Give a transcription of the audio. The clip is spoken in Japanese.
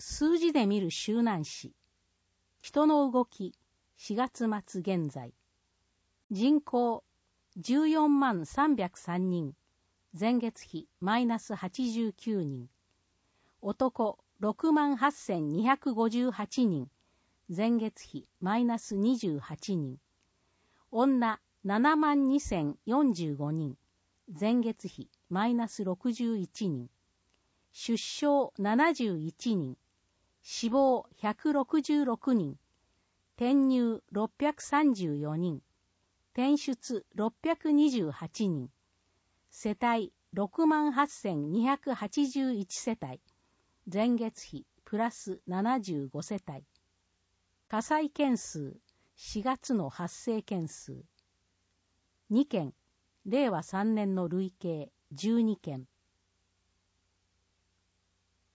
数字で見る周南市。人の動き、4月末現在。人口、14万303人。前月比、マイナス89人。男、6万8258人。前月比、マイナス28人。女、7万2045人。前月比、マイナス61人。出生71人。死亡166人。転入634人。転出628人。世帯6万8281世帯。前月比プラス75世帯。火災件数、4月の発生件数。2件、令和3年の累計12件。